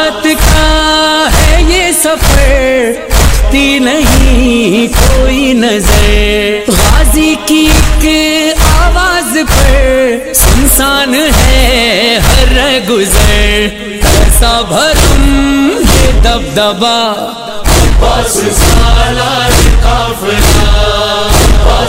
शहादत का है ये सफर, ती नहीं कोई नजर। गाजी की एक आवाज पर सुनसान है हर गुजर। ऐसा भरम ये दबदबा, अब्बास सालार काफिला।